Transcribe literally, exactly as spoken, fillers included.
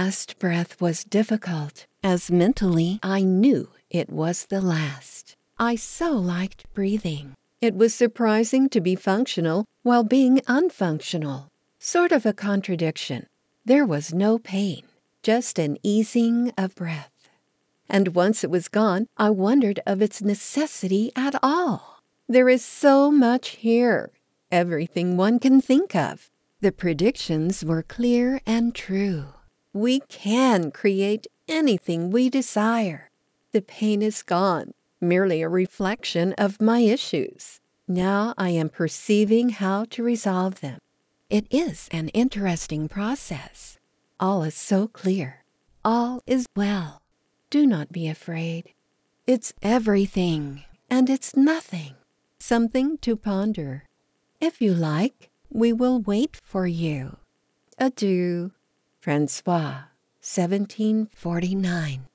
last breath was difficult, as mentally I knew it was the last. I so liked breathing. It was surprising to be functional while being unfunctional. Sort of a contradiction. There was no pain, just an easing of breath. And once it was gone, I wondered of its necessity at all. There is so much here, everything one can think of. The predictions were clear and true. We can create anything we desire. The pain is gone, merely a reflection of my issues. Now I am perceiving how to resolve them. It is an interesting process. All is so clear. All is well. Do not be afraid. It's everything, and it's nothing. Something to ponder. If you like, we will wait for you. Adieu. Francois, seventeen forty-nine.